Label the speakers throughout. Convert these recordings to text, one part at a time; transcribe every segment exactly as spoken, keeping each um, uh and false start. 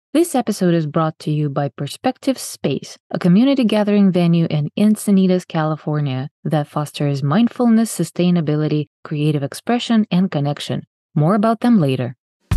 Speaker 1: This episode is brought to you by Perspective Space, a community gathering venue in Encinitas, California that fosters mindfulness, sustainability, creative expression, and connection. More about them later.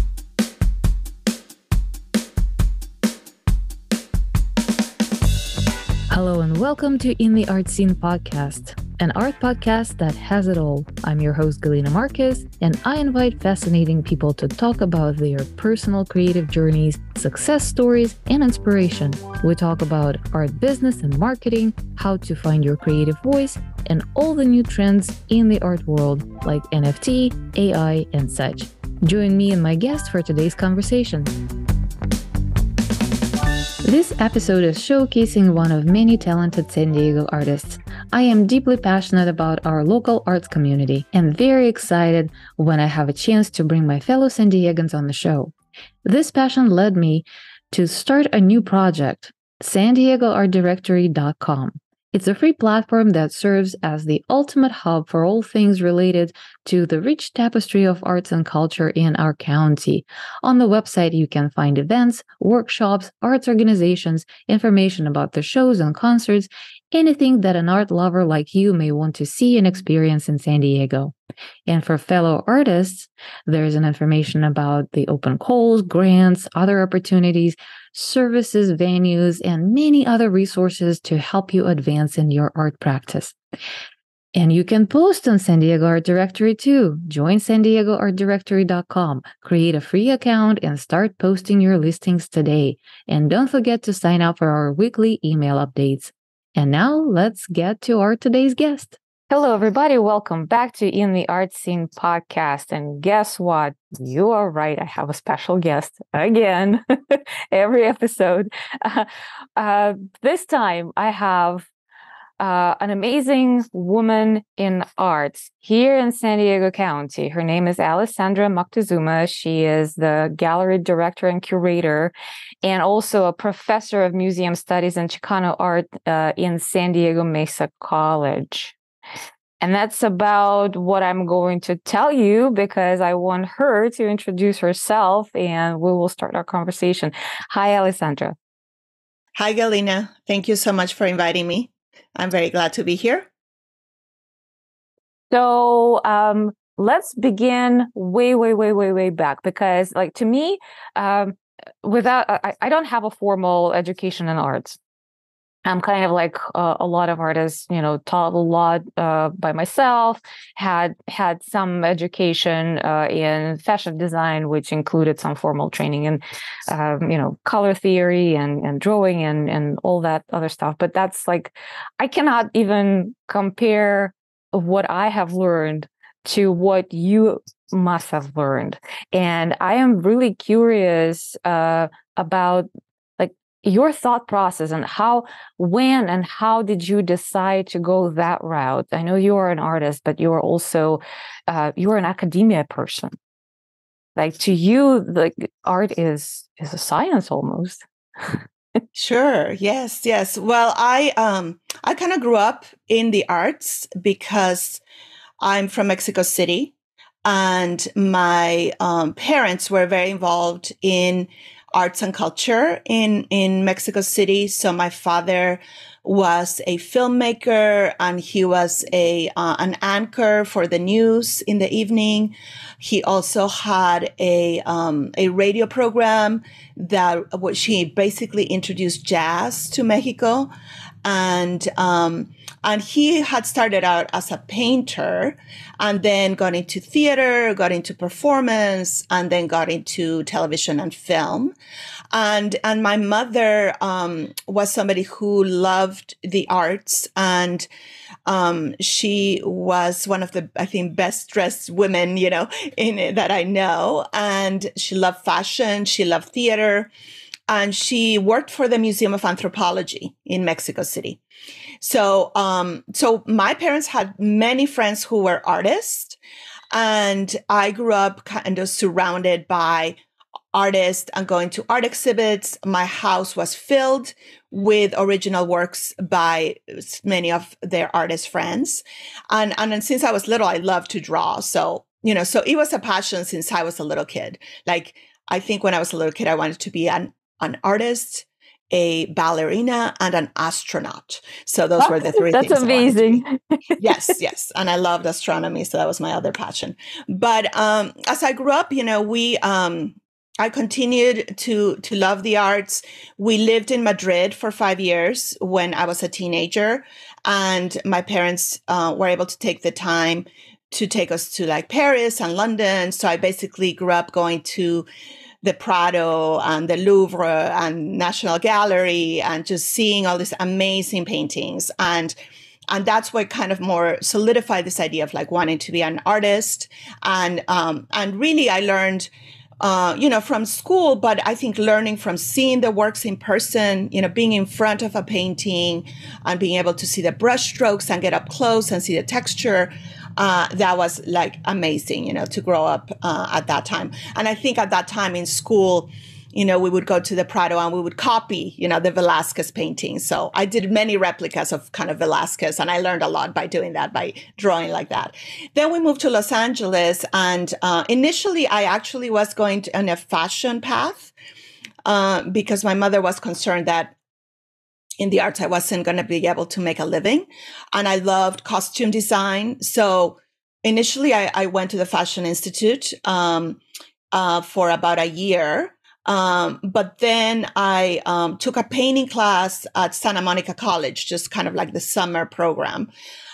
Speaker 1: Hello and welcome to In the Art Scene podcast, an art podcast that has it all. I'm your host, Galina Marquez, and I invite fascinating people to talk about their personal creative journeys, success stories, and inspiration. We talk about art business and marketing, how to find your creative voice, and all the new trends in the art world like N F T, A I, and such. Join me and my guest for today's conversation. This episode is showcasing one of many talented San Diego artists. I am deeply passionate about our local arts community and very excited when I have a chance to bring my fellow San Diegans on the show. This passion led me to start a new project, San Diego Art Directory dot com. It's a free platform that serves as the ultimate hub for all things related to the rich tapestry of arts and culture in our county. On the website, you can find events, workshops, arts organizations, information about the shows and concerts, anything that an art lover like you may want to see and experience in San Diego. And for fellow artists, there's an information about the open calls, grants, other opportunities, services, venues, and many other resources to help you advance in your art practice. And you can post on San Diego Art Directory too. Join San Diego Art Directory dot com, create a free account, and start posting your listings today. And don't forget to sign up for our weekly email updates. And now let's get to our today's guest. Hello, everybody. Welcome back to In the Art Scene podcast. And guess what? You are right. I have a special guest again, every episode. Uh, uh, this time I have uh, an amazing woman in arts here in San Diego County. Her name is Alessandra Moctezuma. She is the gallery director and curator, and also a professor of museum studies and Chicano art uh, in San Diego Mesa College. And that's about what I'm going to tell you because I want her to introduce herself and we will start our conversation. Hi, Alessandra.
Speaker 2: Hi, Galina. Thank you so much for inviting me. I'm very glad to be here.
Speaker 1: So um, let's begin way, way, way, way, way back because like to me, um, without I, I don't have a formal education in arts. I'm kind of like uh, a lot of artists, you know, taught a lot uh, by myself, had had some education uh, in fashion design, which included some formal training in, um, you know, color theory and, and drawing and, and all that other stuff. But that's like, I cannot even compare what I have learned to what you must have learned. And I am really curious uh, about your thought process and how, when and how did you decide to go that route? I know you are an artist, but you are also, uh, you're an academia person. Like to you, like art is, is a science almost.
Speaker 2: Sure. Yes. Yes. Well, I, um, I kind of grew up in the arts because I'm from Mexico City and my, um, parents were very involved in arts and culture in, in Mexico City. So my father was a filmmaker and he was a, uh, an anchor for the news in the evening. He also had a, um, a radio program that, which he basically introduced jazz to Mexico. And, um, and he had started out as a painter and then got into theater, got into performance, and then got into television and film. And, and my mother, um, was somebody who loved the arts and, um, she was one of the, I think, best dressed women, you know, in that I know. And she loved fashion. She loved theater. And she worked for the Museum of Anthropology in Mexico City. So, um, so my parents had many friends who were artists, and I grew up kind of surrounded by artists and going to art exhibits. My house was filled with original works by many of their artist friends. And, and since I was little, I loved to draw. So, you know, so it was a passion since I was a little kid. Like, I think when I was a little kid, I wanted to be an an artist, a ballerina, and an astronaut. So those were the three
Speaker 1: That's
Speaker 2: things.
Speaker 1: That's amazing.
Speaker 2: Yes, yes. And I loved astronomy. So that was my other passion. But um, as I grew up, you know, we, um, I continued to, to love the arts. We lived in Madrid for five years when I was a teenager, and my parents uh, were able to take the time to take us to like Paris and London. So I basically grew up going to the Prado and the Louvre and National Gallery and just seeing all these amazing paintings. And And that's what kind of more solidified this idea of like wanting to be an artist. And, um, and really I learned, uh, you know, from school, but I think learning from seeing the works in person, you know, being in front of a painting and being able to see the brush strokes and get up close and see the texture. Uh, that was like amazing, you know, to grow up uh, at that time. And I think at that time in school, you know, we would go to the Prado and we would copy, you know, the Velázquez paintings. So I did many replicas of kind of Velázquez, and I learned a lot by doing that, by drawing like that. Then we moved to Los Angeles, and uh, initially I actually was going to, on a fashion path uh, because my mother was concerned that in the arts I wasn't going to be able to make a living, and I loved costume design. So initially I, I went to the Fashion Institute um, uh, for about a year. Um, but then I um, took a painting class at Santa Monica College, just kind of like the summer program.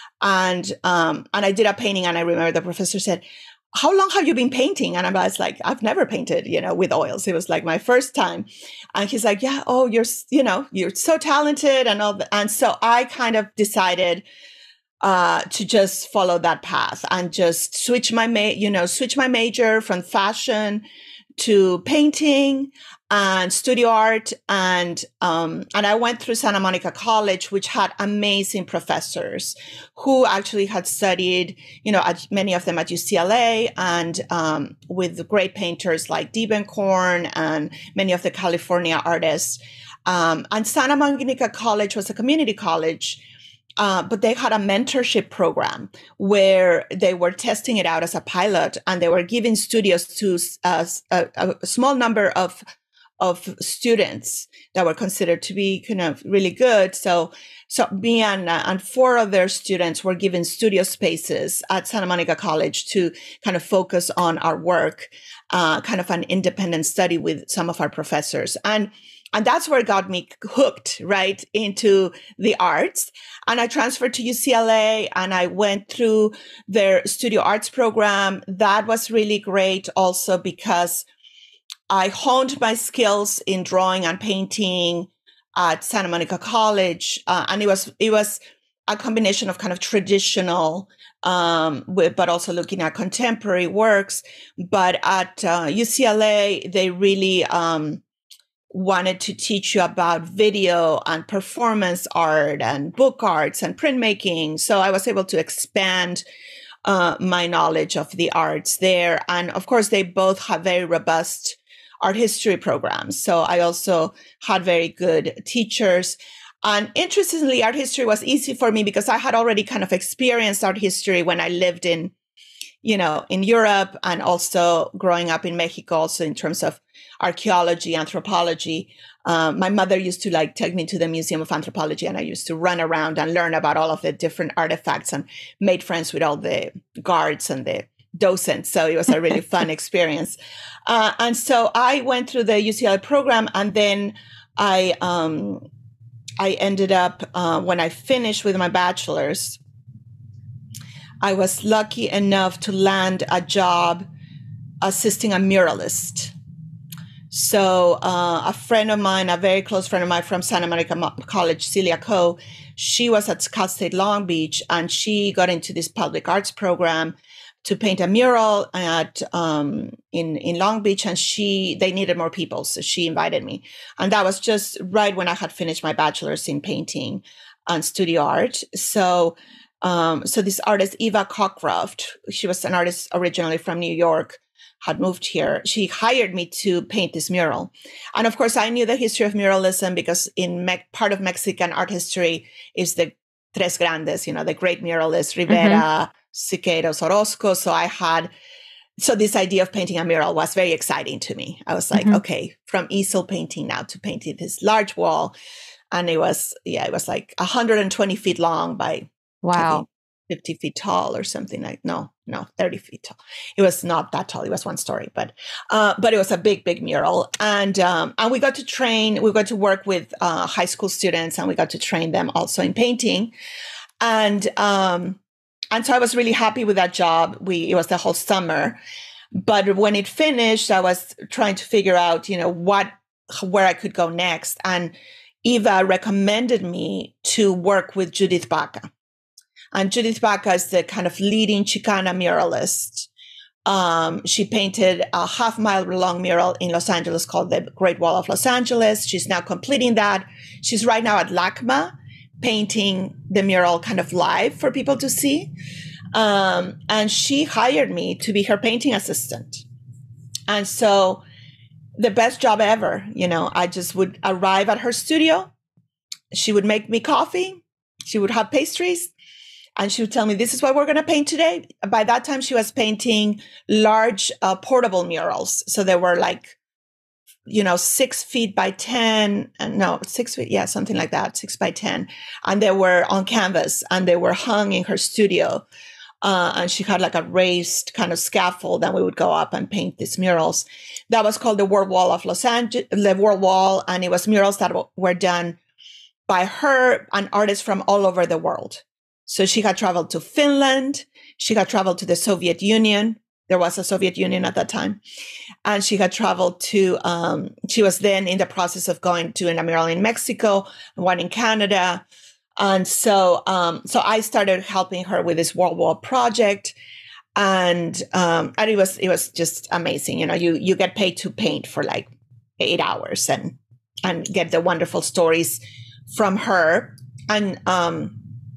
Speaker 2: And um, and I did a painting, and I remember the professor said, "How long have you been painting?" And I was like, "I've never painted, you know, with oils. It was like my first time." And he's like, "Yeah, oh, you're, you know, you're so talented," and all that. And so I kind of decided uh, to just follow that path and just switch my, ma- you know, switch my major from fashion to painting and studio art. And, um, and I went through Santa Monica College, which had amazing professors who actually had studied, you know, at, many of them at U C L A, and, um, with great painters like Diebenkorn and many of the California artists. Um, and Santa Monica College was a community college. Uh, but they had a mentorship program where they were testing it out as a pilot, and they were giving studios to uh, a, a small number of of students that were considered to be kind of really good. So, so me and uh, and four of their students were given studio spaces at Santa Monica College to kind of focus on our work, uh, kind of an independent study with some of our professors. And And that's where it got me hooked right into the arts. And I transferred to U C L A, and I went through their studio arts program. That was really great also because I honed my skills in drawing and painting at Santa Monica College. Uh, and it was, it was a combination of kind of traditional, um, with, but also looking at contemporary works. But at uh, U C L A, they really, um, wanted to teach you about video and performance art and book arts and printmaking. So I was able to expand uh, my knowledge of the arts there. And of course, they both have very robust art history programs. So I also had very good teachers. And interestingly, art history was easy for me because I had already kind of experienced art history when I lived in, you know, in Europe, and also growing up in Mexico, also in terms of archaeology, anthropology. Um, my mother used to like take me to the Museum of Anthropology, and I used to run around and learn about all of the different artifacts and made friends with all the guards and the docents. So it was a really fun experience. Uh, and so I went through the U C L A program, and then I, um, I ended up, uh, when I finished with my bachelor's, I was lucky enough to land a job assisting a muralist. So uh, a friend of mine, a very close friend of mine from Santa Monica College, Celia Coe, she was at Cal State Long Beach, and she got into this public arts program to paint a mural at um, in in Long Beach, and she they needed more people, so she invited me, and that was just right when I had finished my bachelor's in painting and studio art. So. Um, so this artist, Eva Cockcroft, she was an artist originally from New York, had moved here. She hired me to paint this mural. And of course, I knew the history of muralism because in me- part of Mexican art history is the Tres Grandes, you know, the great muralists, Rivera, mm-hmm. Siqueiros, Orozco. So I had so this idea of painting a mural was very exciting to me. I was like, mm-hmm. okay, from easel painting now to painting this large wall. And it was, yeah, it was like one hundred twenty feet long by
Speaker 1: wow.
Speaker 2: fifty feet tall or something like, no, no, thirty feet tall. It was not that tall. It was one story, but, uh, but it was a big, big mural. And, um, and we got to train, we got to work with, uh, high school students, and we got to train them also in painting. And, um, and so I was really happy with that job. We, it was the whole summer, but when it finished, I was trying to figure out, you know, what, where I could go next. And Eva recommended me to work with Judith Baca. And Judith Baca is the kind of leading Chicana muralist. Um, she painted a half mile long mural in Los Angeles called the Great Wall of Los Angeles. She's now completing that. She's right now at LACMA painting the mural kind of live for people to see. Um, and she hired me to be her painting assistant. And so the best job ever, you know, I just would arrive at her studio. She would make me coffee. She would have pastries. And she would tell me, this is what we're going to paint today. By that time, she was painting large uh, portable murals. So they were like, you know, six feet by ten, and no, six feet, yeah, something like that, six by ten. And they were on canvas, and they were hung in her studio. Uh, and she had like a raised kind of scaffold, and we would go up and paint these murals. That was called the World Wall of Los Angeles, the World Wall. And it was murals that w- were done by her and artists from all over the world. So she had traveled to Finland. She had traveled to the Soviet Union. There was a Soviet Union at that time. And she had traveled to, um, she was then in the process of going to a mural in Mexico and one in Canada. And so, um, so I started helping her with this World War project. And, um, and it was, it was just amazing. You know, you, you get paid to paint for like eight hours and, and get the wonderful stories from her. And, um,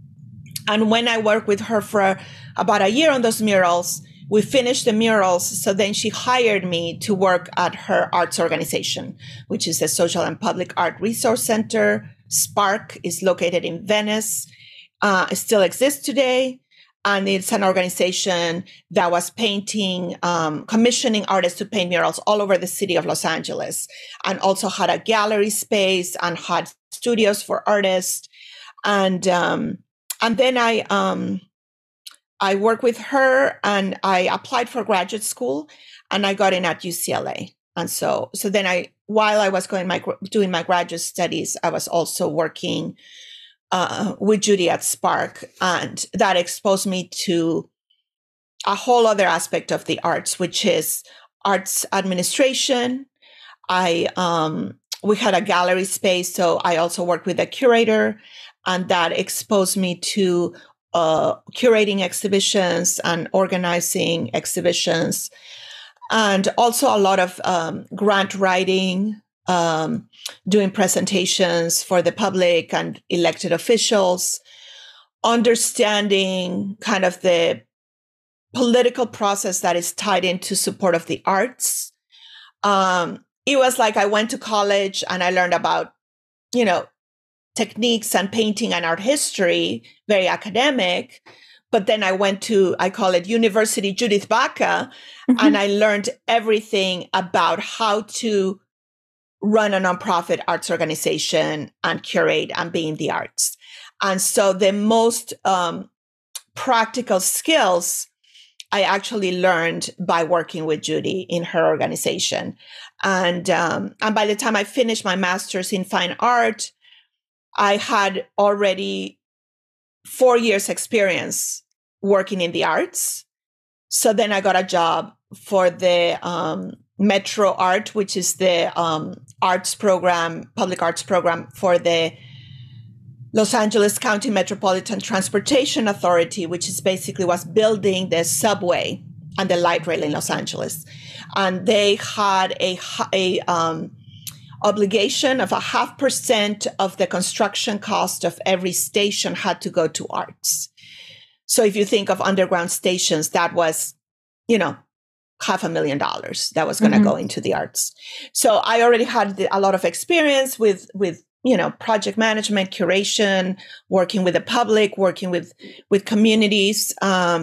Speaker 2: And when I worked with her for about a year on those murals, we finished the murals. So then she hired me to work at her arts organization, which is the Social and Public Art Resource Center. SPARC is located in Venice. Uh, it still exists today. And it's an organization that was painting, um, commissioning artists to paint murals all over the city of Los Angeles, and also had a gallery space and had studios for artists. And, um, And then I um, I worked with her, and I applied for graduate school, and I got in at U C L A. And so so then I, while I was going my doing my graduate studies, I was also working uh, with Judy at SPARC, and that exposed me to a whole other aspect of the arts, which is arts administration. I um, we had a gallery space, so I also worked with a curator. And that exposed me to uh, curating exhibitions and organizing exhibitions, and also a lot of um, grant writing, um, doing presentations for the public and elected officials, understanding kind of the political process that is tied into support of the arts. Um, it was like I went to college and I learned about, you know, techniques and painting and art history, very academic. But then I went to, I call it University Judith Baca, mm-hmm. and I learned everything about how to run a nonprofit arts organization and curate and be in the arts. And so the most um, practical skills I actually learned by working with Judy in her organization. And, um, and by the time I finished my master's in fine art, I had already four years experience working in the arts. So then I got a job for the um, Metro Art, which is the um, arts program, public arts program for the Los Angeles County Metropolitan Transportation Authority, which is basically was building the subway and the light rail in Los Angeles. And they had a, a um, obligation of a half percent of the construction cost of every station had to go to arts. So if you think of underground stations, that was, you know, half a million dollars that was going to mm-hmm. go into the arts. So I already had a lot of experience with, with, you know, project management, curation, working with the public, working with, with communities. Um,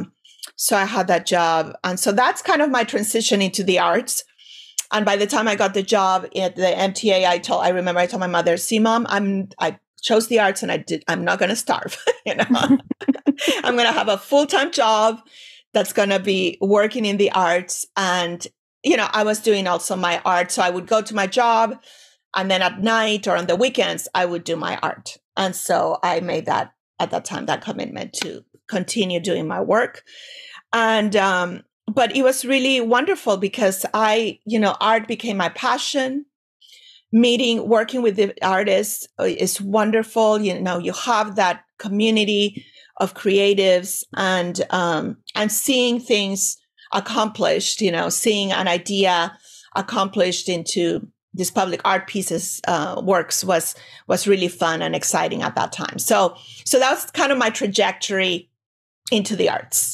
Speaker 2: So I had that job. And so that's kind of my transition into the arts. And by the time I got the job at the M T A, I told, I remember I told my mother, see, Mom, I'm, I chose the arts and I did, I'm not going to starve. you know, I'm going to have a full-time job that's going to be working in the arts. And, you know, I was doing also my art. So I would go to my job and then at night or on the weekends, I would do my art. And so I made that at that time, that commitment to continue doing my work. And, um, but it was really wonderful because I, you know, art became my passion. Meeting, working with the artists is wonderful. You know, you have that community of creatives and, um, and seeing things accomplished, you know, seeing an idea accomplished into these public art pieces, uh, works was, was really fun and exciting at that time. So, so that was kind of my trajectory into the arts.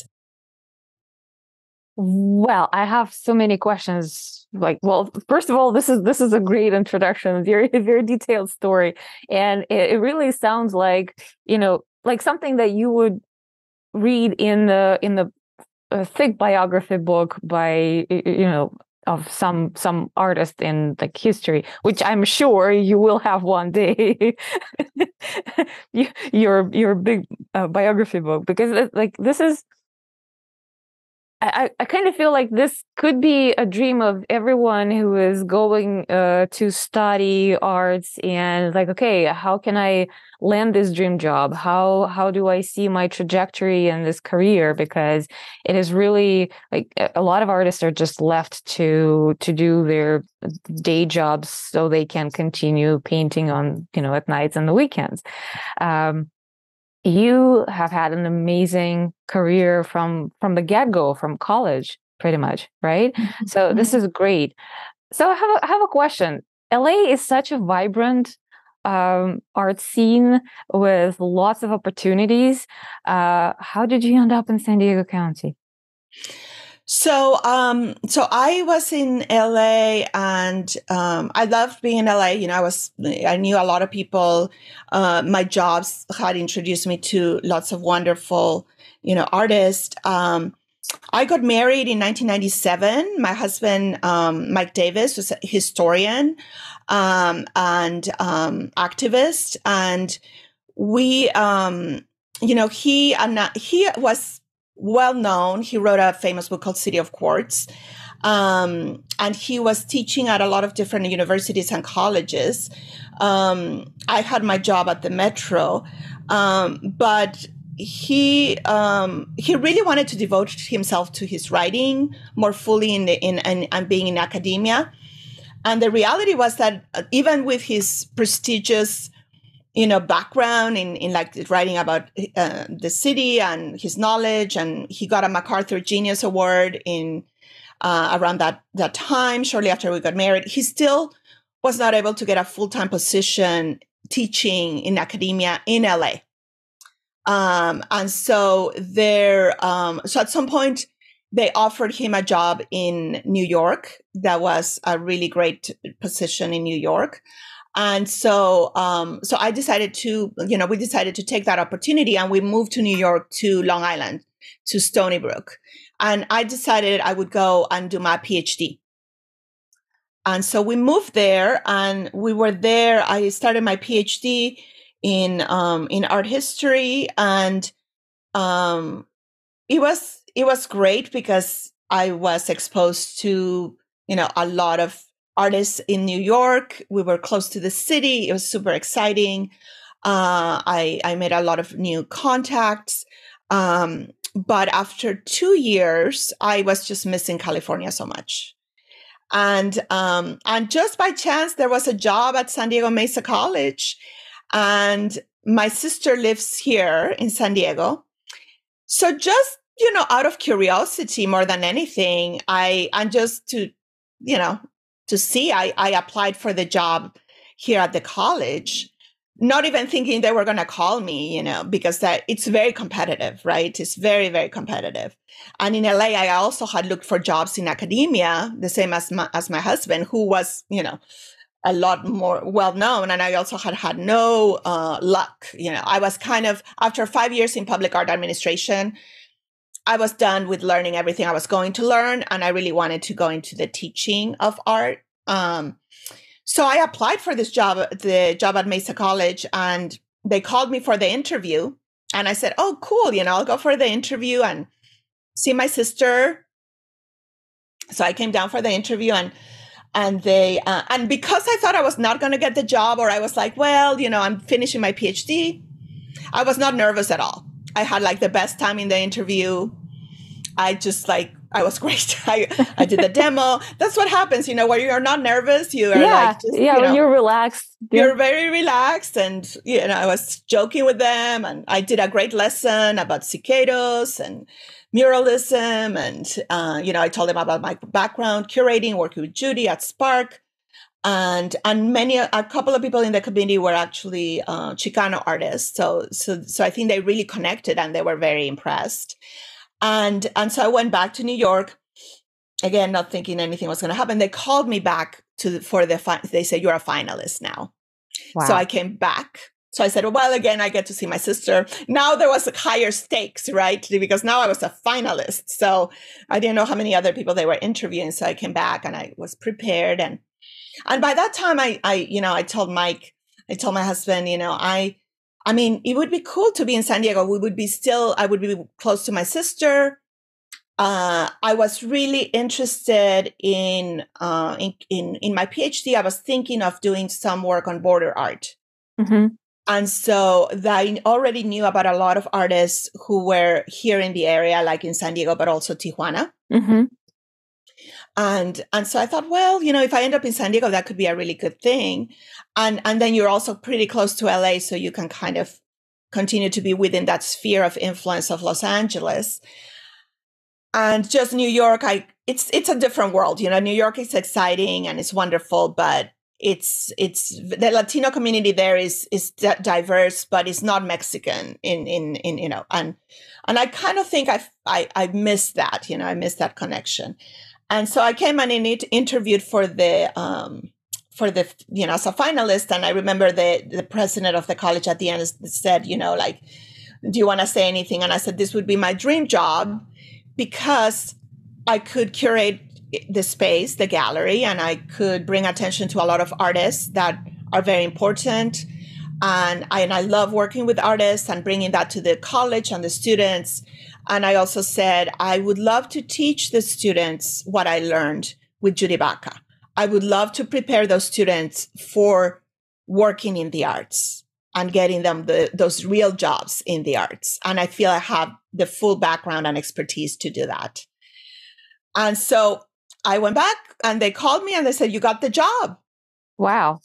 Speaker 1: Well, I have so many questions. Like, well, first of all, this is this is a great introduction, very very detailed story, and it, it really sounds like, you know, like something that you would read in the in the uh, thick biography book by, you know, of some some artist in like history, which I'm sure you will have one day. your your big uh, biography book, because like this is. I, I kind of feel like this could be a dream of everyone who is going uh, to study arts and like, okay, how can I land this dream job? How how do I see my trajectory in this career? Because it is really like a lot of artists are just left to to do their day jobs so they can continue painting on, you know, at nights and the weekends. Um, You have had an amazing career from from the get-go, from college, pretty much, right? Mm-hmm. So this is great. So I have a, I have a question. L A is such a vibrant um, art scene with lots of opportunities. Uh, how did you end up in San Diego County?
Speaker 2: So, um, so I was in L A and, um, I loved being in L A. You know, I was, I knew a lot of people. Uh, my jobs had introduced me to lots of wonderful, you know, artists. Um, I got married in nineteen ninety-seven. My husband, um, Mike Davis, was a historian, um, and, um, activist. And we, um, you know, he, and he was, well known. He wrote a famous book called City of Quartz. Um, and he was teaching at a lot of different universities and colleges. Um, I had my job at the Metro. Um, but he, um, he really wanted to devote himself to his writing more fully in the, in, and, and being in academia. And the reality was that even with his prestigious you know, background in, in like writing about uh, the city and his knowledge. And he got a MacArthur Genius Award in uh, around that, that time, shortly after we got married. He still was not able to get a full-time position teaching in academia in L A. Um, and so there, um, so at some point they offered him a job in New York. That was a really great position in New York. And so, um, so I decided to, you know, we decided to take that opportunity and we moved to New York, to Long Island, to Stony Brook. And I decided I would go and do my PhD. And so we moved there and we were there. I started my PhD in, um, in art history. And, um, it was, it was great because I was exposed to, you know, a lot of artists in New York. We were close to the city. It was super exciting. Uh, I, I made a lot of new contacts. Um, but after two years, I was just missing California so much. And, um, and just by chance, there was a job at San Diego Mesa College. And my sister lives here in San Diego. So just, you know, out of curiosity more than anything, I, and just to, you know, to see, I, I applied for the job here at the college, not even thinking they were going to call me, you know, because that it's very competitive, right? It's very, very competitive. And in L A, I also had looked for jobs in academia, the same as my, as my husband, who was, you know, a lot more well-known. And I also had had no uh, luck. You know, I was kind of, after five years in public art administration, I was done with learning everything I was going to learn, and I really wanted to go into the teaching of art. Um, so I applied for this job, the job at Mesa College, and they called me for the interview. And I said, oh, cool, you know, I'll go for the interview and see my sister. So I came down for the interview, and and they uh, and because I thought I was not going to get the job, or I was like, well, you know, I'm finishing my PhD, I was not nervous at all. I had like the best time in the interview. I just like, I was great. I, I did the demo. That's what happens, you know, where you're not nervous. You are
Speaker 1: yeah,
Speaker 2: like, just,
Speaker 1: yeah,
Speaker 2: you know,
Speaker 1: you're relaxed.
Speaker 2: You're
Speaker 1: yeah.
Speaker 2: very relaxed. And, you know, I was joking with them, and I did a great lesson about cicadas and muralism. And, uh, you know, I told them about my background, curating, working with Judy at Spark. And and many a couple of people in the community were actually uh, Chicano artists, so so so I think they really connected, and they were very impressed. And and so I went back to New York again, not thinking anything was going to happen. They called me back to for the fi- they said, you're a finalist now. Wow. So I came back. So I said, well, again, I get to see my sister. Now there was like higher stakes, right? Because now I was a finalist. So I didn't know how many other people they were interviewing. So I came back and I was prepared. And And by that time, I, I, you know, I told Mike, I told my husband, you know, I, I mean, it would be cool to be in San Diego. We would be still, I would be close to my sister. Uh, I was really interested in, uh, in, in, in my PhD. I was thinking of doing some work on border art. Mm-hmm. And so I already knew about a lot of artists who were here in the area, like in San Diego, but also Tijuana. Mm-hmm. And and so I thought, well, you know, if I end up in San Diego, that could be a really good thing. And and then you're also pretty close to L A, so you can kind of continue to be within that sphere of influence of Los Angeles. And just New York, I it's it's a different world. You know, New York is exciting and it's wonderful, but it's it's the Latino community there is is diverse, but it's not Mexican in in in you know, and and I kind of think I I I missed that, you know, I missed that connection. And so I came and in interviewed for the, um, for the, you know, as a finalist. And I remember the, the president of the college at the end said, you know, like, do you want to say anything? And I said, this would be my dream job because I could curate the space, the gallery, and I could bring attention to a lot of artists that are very important. And I, and I love working with artists and bringing that to the college and the students. And I also said, I would love to teach the students what I learned with Judy Baca. I would love to prepare those students for working in the arts and getting them the, those real jobs in the arts. And I feel I have the full background and expertise to do that. And so I went back and they called me and they said, you got the job.
Speaker 1: Wow.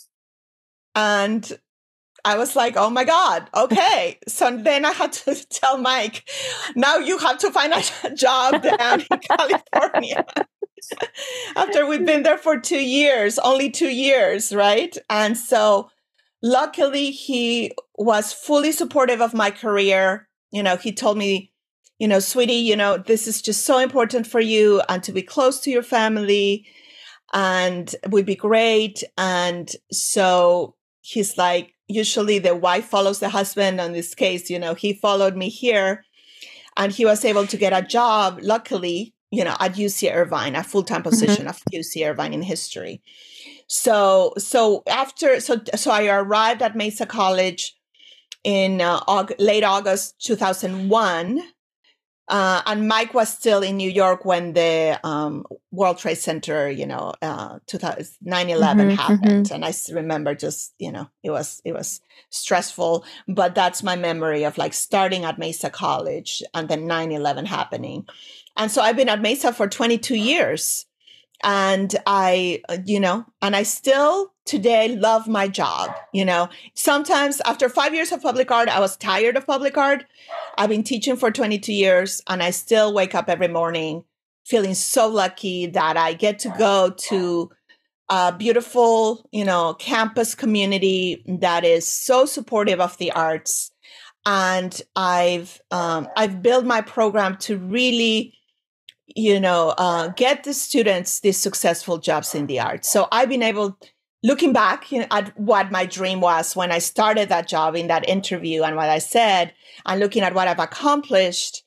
Speaker 2: And I was like, oh my God, okay. So then I had to tell Mike, now you have to find a job down in California. After we've been there for two years, only two years, right? And so luckily he was fully supportive of my career. You know, he told me, you know, sweetie, you know, this is just so important for you and to be close to your family and would be great. And so he's like, usually the wife follows the husband. In this case, you know, he followed me here and he was able to get a job, luckily, you know, at U C Irvine, a full-time position mm-hmm. of U C Irvine in history. So, so after, so, so I arrived at Mesa College in uh, August, late August two thousand one. Uh, and Mike was still in New York when the um, World Trade Center, you know, uh, nine eleven mm-hmm, happened. Mm-hmm. And I remember just, you know, it was it was stressful. But that's my memory of like starting at Mesa College and then nine eleven happening. And so I've been at Mesa for twenty-two years. And I, you know, and I still today love my job. You know, sometimes after five years of public art, I was tired of public art. I've been teaching for twenty-two years and I still wake up every morning feeling so lucky that I get to go to a beautiful, you know, campus community that is so supportive of the arts. And I've, um, I've built my program to really, you know, uh, get the students these successful jobs in the arts. So I've been able, looking back you know, at what my dream was when I started that job in that interview and what I said, and looking at what I've accomplished,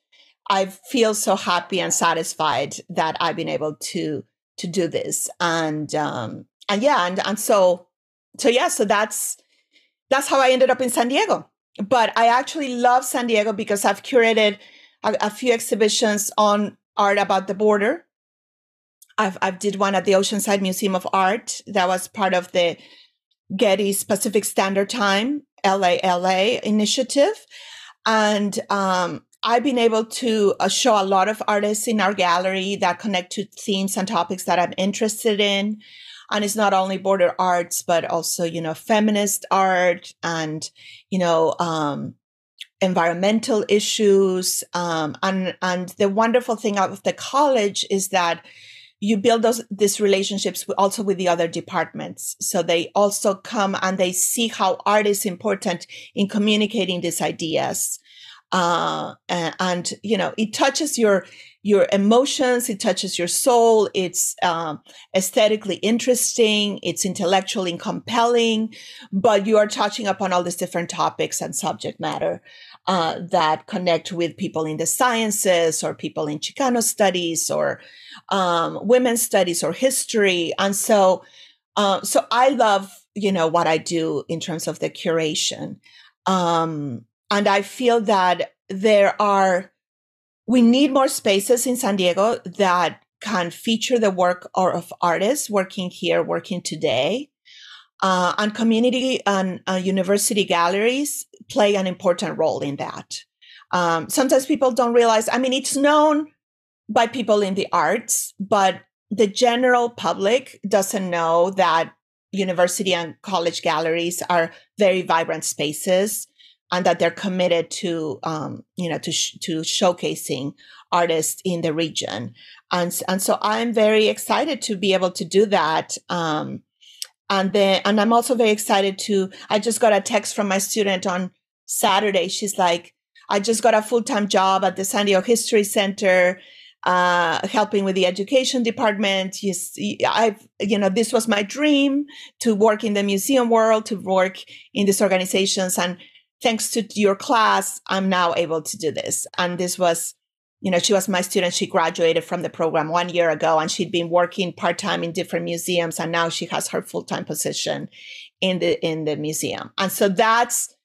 Speaker 2: I feel so happy and satisfied that I've been able to to do this. And um, and yeah, and and so so yeah, so that's that's how I ended up in San Diego. But I actually love San Diego because I've curated a, a few exhibitions on art about the border. I've I've did one at the Oceanside Museum of Art that was part of the Getty's Pacific Standard Time L A L A initiative, and um, I've been able to uh, show a lot of artists in our gallery that connect to themes and topics that I'm interested in. And it's not only border arts, but also, you know, feminist art and, you know, um, environmental issues. Um, and, and the wonderful thing of the college is that you build those these relationships also with the other departments. So they also come and they see how art is important in communicating these ideas. Uh, and, and, you know, it touches your your emotions, it touches your soul, it's um, aesthetically interesting, it's intellectually compelling, but you are touching upon all these different topics and subject matter uh, that connect with people in the sciences or people in Chicano studies or um, women's studies or history. And so, uh, so I love, you know, what I do in terms of the curation. Um, and I feel that there are We need more spaces in San Diego that can feature the work of artists working here, working today. Uh, and community and uh, university galleries play an important role in that. Um, sometimes people don't realize, I mean, it's known by people in the arts, but the general public doesn't know that university and college galleries are very vibrant spaces, and that they're committed to, um, you know, to sh- to showcasing artists in the region, and and so I'm very excited to be able to do that. Um, and then, and I'm also very excited to. I just got a text from my student on Saturday. She's like, "I just got a full time job at the San Diego History Center, uh, helping with the education department. Yes, I've, you know, this was my dream to work in the museum world, to work in these organizations, and thanks to your class, I'm now able to do this." And this was, you know, she was my student. She graduated from the program one year ago, and she'd been working part-time in different museums. And now she has her full-time position in the, in the museum. And so that's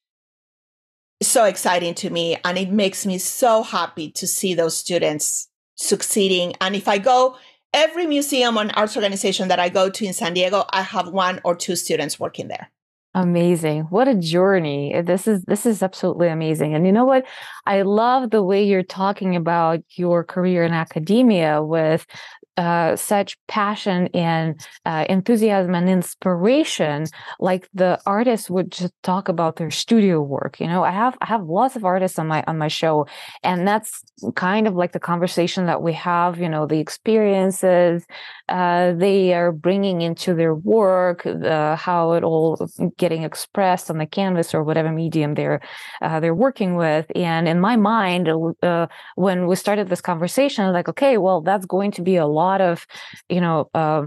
Speaker 2: so exciting to me. And it makes me so happy to see those students succeeding. And if I go, every museum and arts organization that I go to in San Diego, I have one or two students working there.
Speaker 1: Amazing. What a journey. This is this is absolutely amazing. And you know what? I love the way you're talking about your career in academia with uh, such passion and uh, enthusiasm and inspiration, like the artists would just talk about their studio work. You know, I have I have lots of artists on my on my show, and that's kind of like the conversation that we have. You know, the experiences uh, they are bringing into their work, the, how it all getting expressed on the canvas or whatever medium they're uh, they're working with. And in my mind, uh, when we started this conversation, I was like, okay, well, that's going to be a lot of, you know, uh,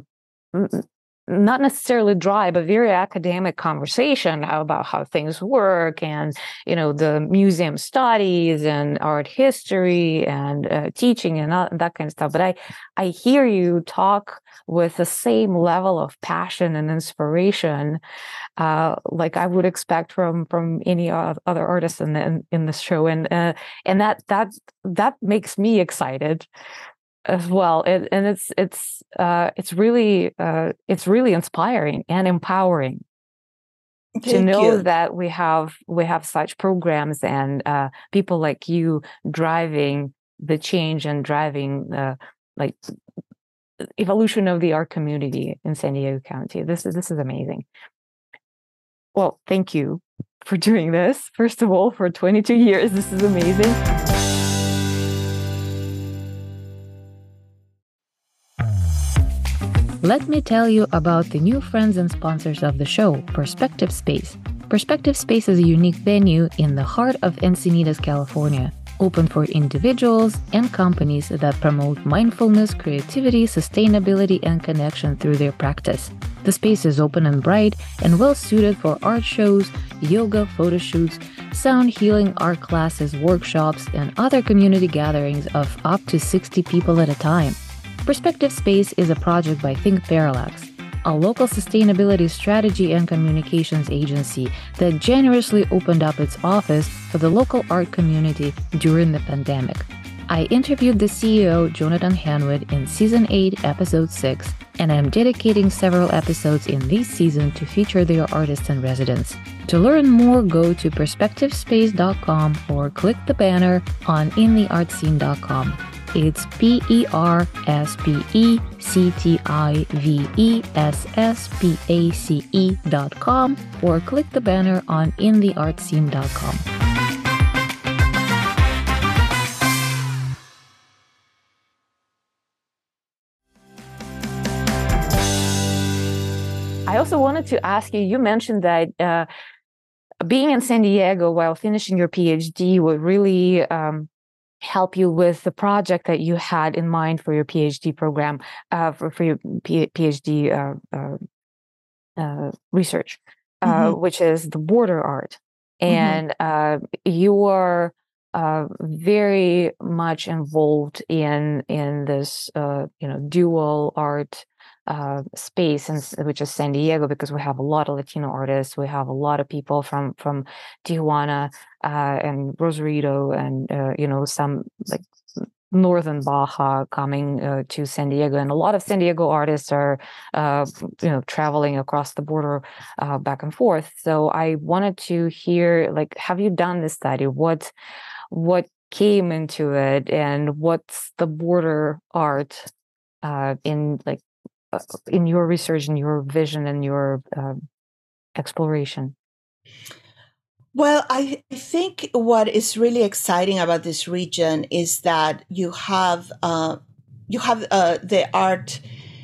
Speaker 1: not necessarily dry, but very academic conversation about how things work and, you know, the museum studies and art history and uh, teaching and all, that kind of stuff. But I, I hear you talk with the same level of passion and inspiration, uh, like I would expect from from any other artist in the, in, in this show, and uh, and that that that makes me excited as well. It, and it's it's uh, it's really uh, it's really inspiring and empowering. Thank to know you. that we have we have such programs and uh, people like you driving the change and driving uh, like evolution of the art community in San Diego County. This is this is amazing. Well, thank you for doing this. First of all, for twenty-two years, this is amazing. Let me tell you about the new friends and sponsors of the show, Perspective Space. Perspective Space is a unique venue in the heart of Encinitas, California. open for individuals and companies that promote mindfulness, creativity, sustainability, and connection through their practice. The space is open and bright and well suited for art shows, yoga, photo shoots, sound healing, art classes, workshops, and other community gatherings of up to sixty people at a time. Perspective Space is a project by Think Parallax, a local sustainability strategy and communications agency that generously opened up its office for the local art community during the pandemic. I interviewed the C E O, Jonathan Hanwood, in Season eight, Episode six, and I'm dedicating several episodes in this season to feature their artists and residents. To learn more, go to perspective space dot com or click the banner on in the art scene dot com. It's P E R S P E C T I V E S S P A C E dot com or click the banner on in the art scene dot com. I also wanted to ask you, you mentioned that uh, being in San Diego while finishing your PhD would really um, help you with the project that you had in mind for your PhD program, uh, for, for your P- PhD uh, uh, uh, research, uh, mm-hmm. which is the border art. And mm-hmm. uh, you are uh, very much involved in in this, uh, you know, dual art uh, space, and which is San Diego, because we have a lot of Latino artists. We have a lot of people from from Tijuana uh, and Rosarito, and uh, you know, some like northern Baja coming uh, to San Diego, and a lot of San Diego artists are, uh, you know, traveling across the border uh, back and forth. So I wanted to hear, like, have you done this study? What what came into it, and what's the border art uh, in like uh, in your research, and your vision, and your uh, exploration?
Speaker 2: Well, I think what is really exciting about this region is that you have uh, you have uh, the art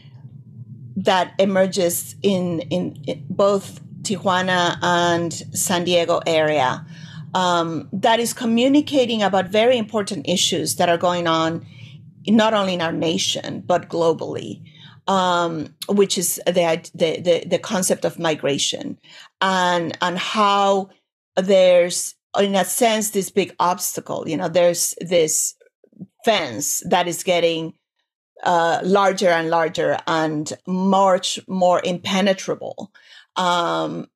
Speaker 2: that emerges in, in in both Tijuana and San Diego area um, that is communicating about very important issues that are going on not only in our nation but globally, um, which is the, the the the concept of migration and and how there's, in a sense, this big obstacle. You know, there's this fence that is getting uh, larger and larger and much more impenetrable. Um,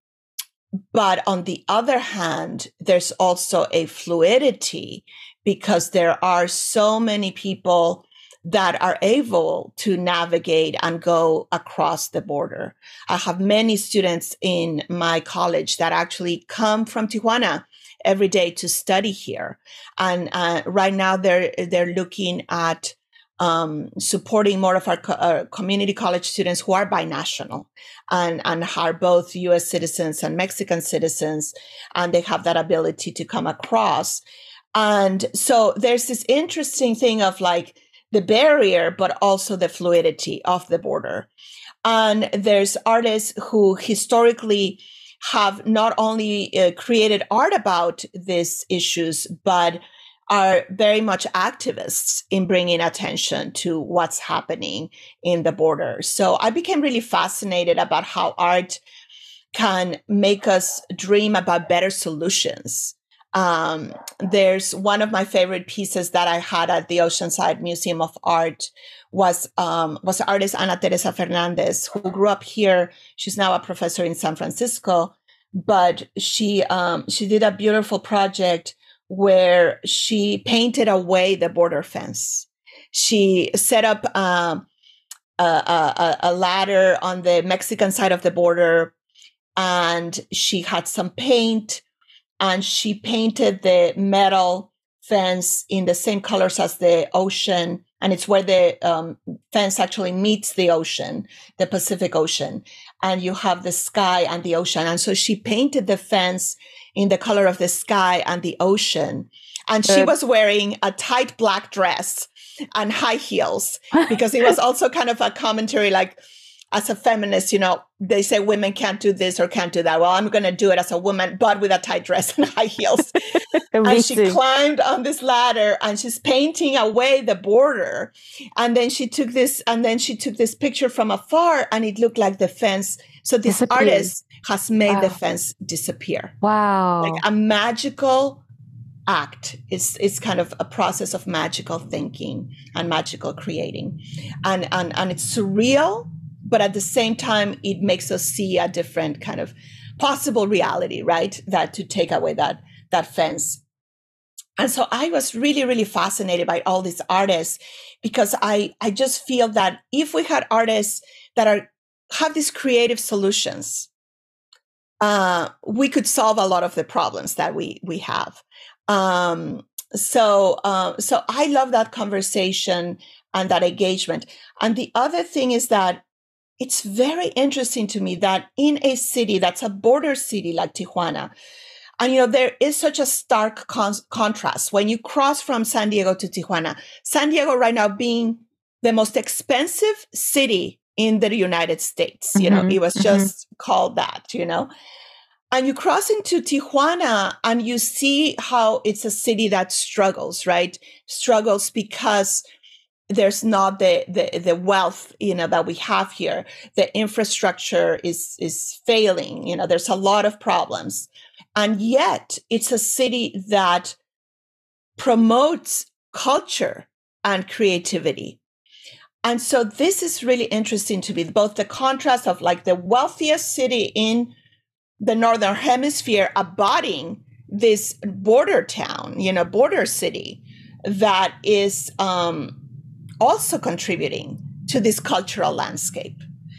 Speaker 2: but on the other hand, there's also a fluidity because there are so many people that are able to navigate and go across the border. I have many students in my college that actually come from Tijuana every day to study here. And uh, right now they're, they're looking at um, supporting more of our, co- our community college students who are binational and, and are both U S citizens and Mexican citizens, and they have that ability to come across. And so there's this interesting thing of like, the barrier, but also the fluidity of the border. And there's artists who historically have not only uh, created art about these issues, but are very much activists in bringing attention to what's happening in the border. So I became really fascinated about how art can make us dream about better solutions. Um, there's one of my favorite pieces that I had at the Oceanside Museum of Art was, um, was artist Ana Teresa Fernandez, who grew up here. She's now a professor in San Francisco, but she, um, she did a beautiful project where she painted away the border fence. She set up, um, a, a, a ladder on the Mexican side of the border, and she had some paint. And she painted the metal fence in the same colors as the ocean. And it's where the um, fence actually meets the ocean, the Pacific Ocean. And you have the sky and the ocean. And so she painted the fence in the color of the sky and the ocean. And she uh, was wearing a tight black dress and high heels, because it was also kind of a commentary like, as a feminist, you know, they say women can't do this or can't do that. Well, I'm going to do it as a woman, but with a tight dress and high heels. And she climbed on this ladder and she's painting away the border. And then she took this, and then she took this picture from afar and it looked like the fence. So this Disappeared. artist has made wow. the fence disappear.
Speaker 1: Wow.
Speaker 2: Like a magical act. It's, it's kind of a process of magical thinking and magical creating. And, and, and it's surreal, but at the same time, it makes us see a different kind of possible reality, right? That to take away that, that fence. And so I was really, really fascinated by all these artists because I, I just feel that if we had artists that are have these creative solutions, uh, we could solve a lot of the problems that we we have. Um, so, uh, so I love that conversation and that engagement. And the other thing is that it's very interesting to me that in a city that's a border city like Tijuana, and, you know, there is such a stark con- contrast when you cross from San Diego to Tijuana. San Diego right now being the most expensive city in the United States. Mm-hmm, you know, it was mm-hmm. just called that, you know. And you cross into Tijuana and you see how it's a city that struggles, right? Struggles because there's not the, the, the wealth, you know, that we have here. The infrastructure is, is failing. You know, there's a lot of problems. And yet it's a city that promotes culture and creativity. And so this is really interesting to me, both the contrast of like the wealthiest city in the Northern Hemisphere abiding this border town, you know, border city that is um, also contributing to this cultural landscape.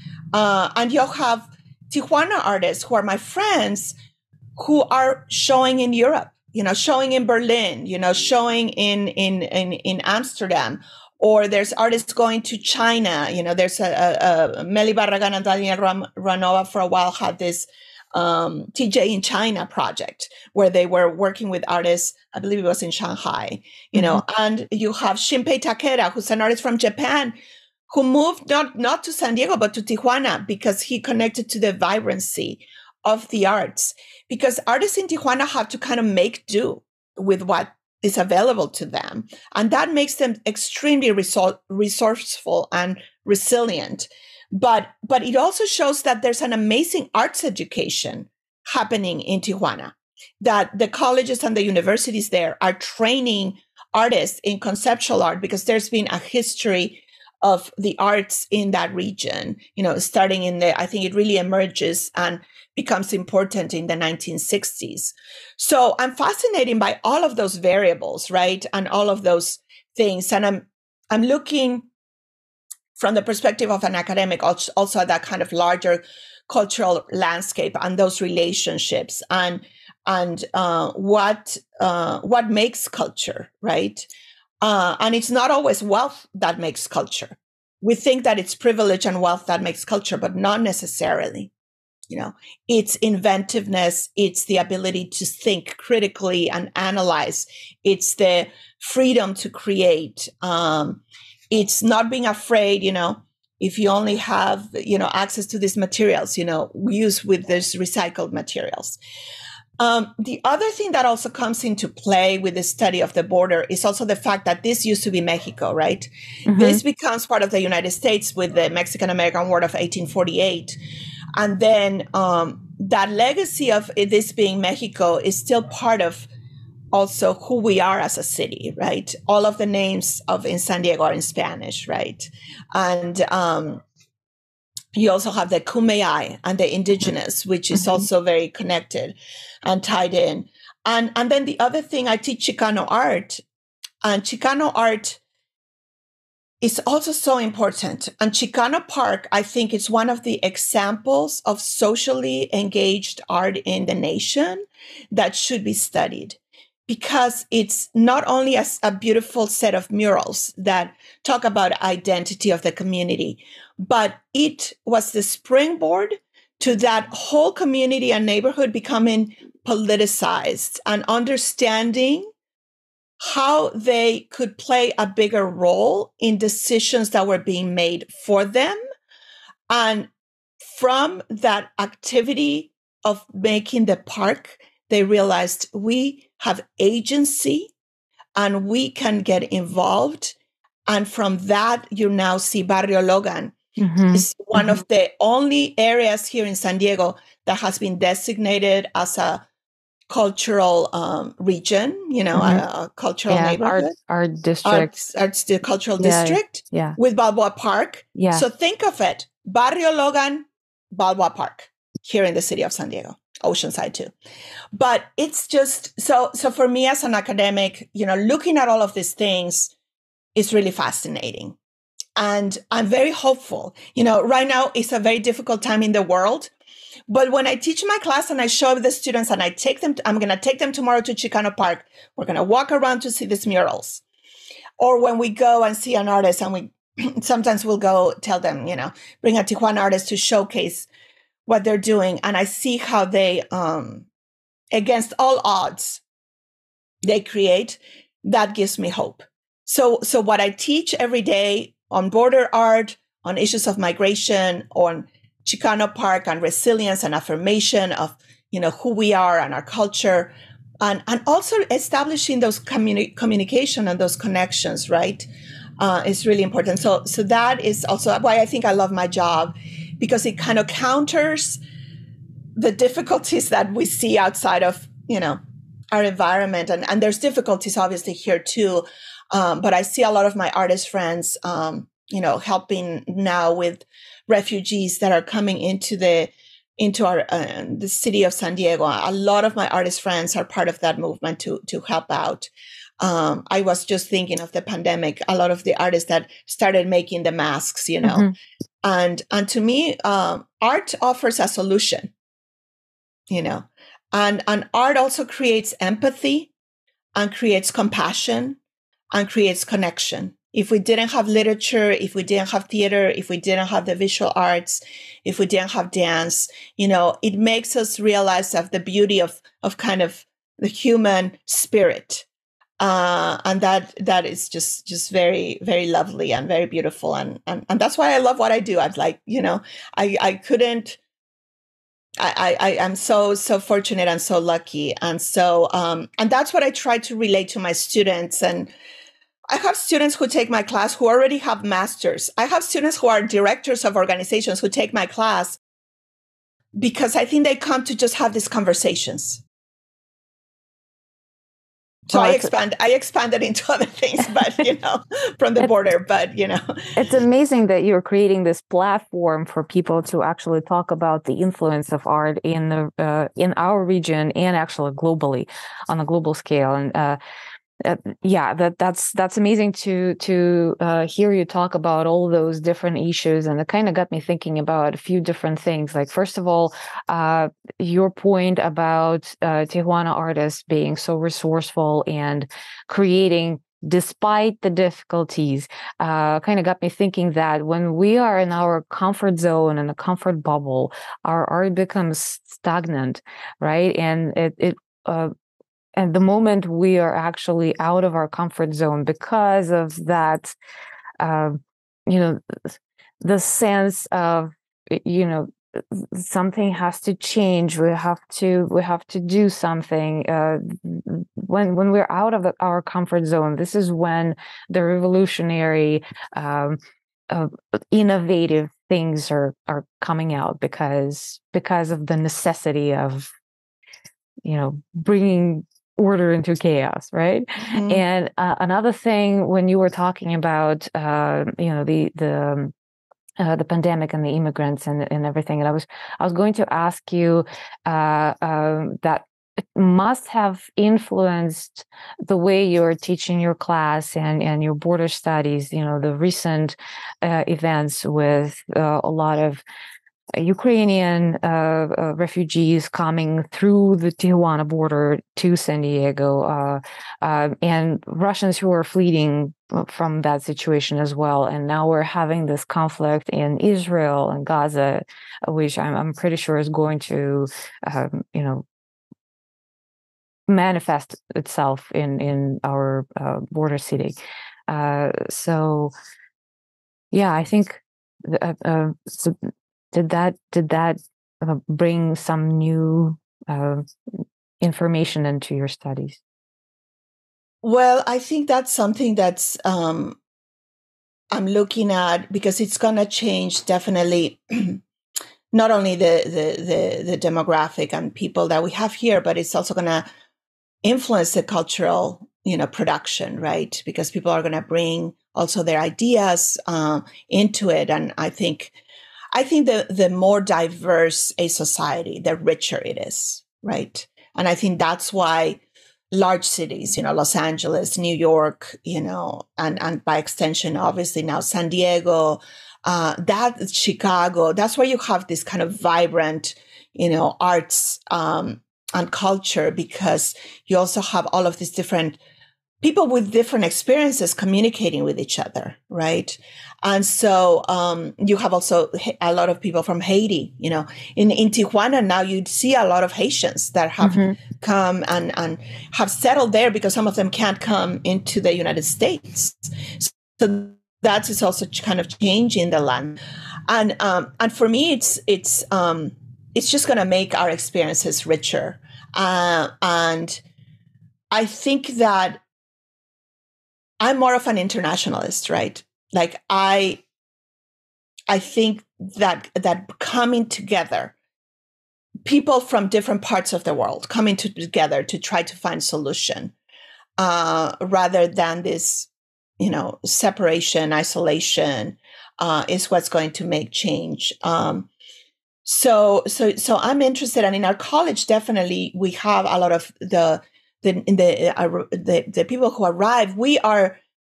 Speaker 2: Uh, and you'll have Tijuana artists who are my friends who are showing in Europe, you know, showing in Berlin, you know, showing in, in, in, in Amsterdam. Or there's artists going to China. You know, there's a, a, a Meli Barragan and Daniel Ram- Ranova for a while had this um, T J in China project where they were working with artists. I believe it was in Shanghai, you mm-hmm. know, and you have Shinpei Takeda, who's an artist from Japan, who moved not, not to San Diego, but to Tijuana because he connected to the vibrancy of the arts. Because artists in Tijuana have to kind of make do with what is available to them. And that makes them extremely resor- resourceful and resilient. But, but it also shows that there's an amazing arts education happening in Tijuana, that the colleges and the universities there are training artists in conceptual art because there's been a history of the arts in that region, you know, starting in the, I think it really emerges and becomes important in the nineteen sixties. So I'm fascinated by all of those variables, right? And all of those things. And I'm, I'm looking from the perspective of an academic, also at that kind of larger cultural landscape and those relationships and, and uh, what, uh, what makes culture, right? Uh, and it's not always wealth that makes culture. We think that it's privilege and wealth that makes culture, but not necessarily. You know, it's inventiveness. It's the ability to think critically and analyze. It's the freedom to create. Um, it's not being afraid, you know, if you only have, you know, access to these materials, you know, use with these recycled materials. Um, the other thing that also comes into play with the study of the border is also the fact that this used to be Mexico, right? Mm-hmm. This becomes part of the United States with the Mexican-American War of eighteen forty-eight. And then um, that legacy of this being Mexico is still part of also who we are as a city, right? All of the names of in San Diego are in Spanish, right? And um, you also have the Kumeyaay and the indigenous, which is mm-hmm. also very connected and tied in. And, and then the other thing, I teach Chicano art, and Chicano art is also so important. And Chicano Park, I think, is one of the examples of socially engaged art in the nation that should be studied, because it's not only a, a beautiful set of murals that talk about identity of the community, but it was the springboard to that whole community and neighborhood becoming politicized and understanding how they could play a bigger role in decisions that were being made for them And from that activity of making the park, they realized we have agency and we can get involved. And from that, you now see Barrio Logan mm-hmm. is one mm-hmm. of the only areas here in San Diego that has been designated as a cultural um, region, you know, mm-hmm. a, a cultural
Speaker 1: yeah,
Speaker 2: neighborhood.
Speaker 1: Art, art district.
Speaker 2: Arts, arts the cultural
Speaker 1: yeah,
Speaker 2: district
Speaker 1: yeah.
Speaker 2: with Balboa Park.
Speaker 1: Yeah.
Speaker 2: So think of it, Barrio Logan, Balboa Park, here in the city of San Diego, Oceanside too. But it's just, so so for me as an academic, you know, looking at all of these things is really fascinating. And I'm very hopeful. You know, right now it's a very difficult time in the world. But when I teach my class and I show the students and I take them, to, I'm going to take them tomorrow to Chicano Park. We're going to walk around to see these murals. Or when we go and see an artist and we sometimes we'll go tell them, you know, bring a Tijuana artist to showcase what they're doing. And I see how they, um, against all odds, they create. That gives me hope. So, so what I teach every day on border art, on issues of migration, on Chicano Park, and resilience and affirmation of, you know, who we are and our culture, and, and also establishing those communi- communication and those connections, right, uh, is really important. So, so that is also why I think I love my job, because it kind of counters the difficulties that we see outside of, you know, our environment. And, and there's difficulties obviously here too. Um, but I see a lot of my artist friends, um, you know, helping now with refugees that are coming into the into our uh, the city of San Diego. A lot of my artist friends are part of that movement to to help out. Um, I was just thinking of the pandemic. A lot of the artists that started making the masks, you know, mm-hmm. and and to me, um, art offers a solution. You know, and and art also creates empathy, and creates compassion, and creates connection. If we didn't have literature, if we didn't have theater, if we didn't have the visual arts, if we didn't have dance, you know, it makes us realize of the beauty of, of kind of the human spirit. Uh, and that, that is just, just very, very lovely and very beautiful. And, and, and that's why I love what I do. I'm like, you know, I, I couldn't, I, I, I'm so, so fortunate and so lucky. And so, um, and that's what I try to relate to my students. And I have students who take my class who already have masters. I have students who are directors of organizations who take my class because I think they come to just have these conversations. So well, I expand, I expanded into other things, but, you know, from the border, but, you know.
Speaker 1: It's amazing that you're creating this platform for people to actually talk about the influence of art in the, uh, in our region and actually globally, on a global scale. And, uh, Uh, yeah, that that's that's amazing to to uh, hear you talk about all those different issues, and it kind of got me thinking about a few different things. Like, first of all, uh, your point about uh, Tijuana artists being so resourceful and creating despite the difficulties, uh, kind of got me thinking that when we are in our comfort zone and a comfort bubble, our art becomes stagnant, right? And it it uh, And the moment we are actually out of our comfort zone because of that, uh, you know, the sense of, you know, something has to change. We have to, we have to do something. Uh, when when we're out of the, our comfort zone, this is when the revolutionary, um, uh, innovative things are are coming out because because of the necessity of, you know, bringing order into chaos, right? Mm-hmm. And uh, another thing, when you were talking about, uh, you know, the the um, uh, the pandemic and the immigrants and and everything, and I was I was going to ask you uh, um, that it must have influenced the way you're teaching your class and and your border studies. You know, the recent uh, events with uh, a lot of Ukrainian uh, uh, refugees coming through the Tijuana border to San Diego, uh, uh, and Russians who are fleeing from that situation as well. And now we're having this conflict in Israel and Gaza, which I'm, I'm pretty sure is going to, um, you know, manifest itself in in our uh, border city. Uh, so, yeah, I think. Uh, uh, so did that did that uh, bring some new uh, information into your studies?
Speaker 2: Well, I think that's something that's um, I'm looking at, because it's going to change definitely not only the, the the the demographic and people that we have here, but it's also going to influence the cultural, you know, production, right? Because people are going to bring also their ideas uh, into it, and I think I think the the more diverse a society, the richer it is, right? And I think that's why large cities, you know, Los Angeles, New York, you know, and, and by extension, obviously now San Diego, uh, that Chicago, that's where you have this kind of vibrant, you know, arts um, and culture, because you also have all of these different people with different experiences communicating with each other, right? And so um, you have also a lot of people from Haiti, you know, in, in Tijuana now you'd see a lot of Haitians that have mm-hmm. come and, and have settled there because some of them can't come into the United States. So that is also kind of changing the land. And um, and for me, it's it's um, it's just going to make our experiences richer. Uh, and I think that I'm more of an internationalist, right? Like I, I think that that coming together, people from different parts of the world coming to, together to try to find solution, uh, rather than this, you know, separation, isolation, uh, is what's going to make change. Um, so, so, so I'm interested, and in our college, definitely we have a lot of the the in the, uh, the the people who arrive. We are.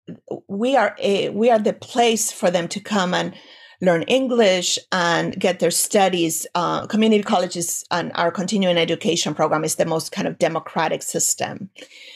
Speaker 2: We are a, we are the place for them to come and learn English and get their studies. Uh, community colleges and our continuing education program is the most kind of democratic system.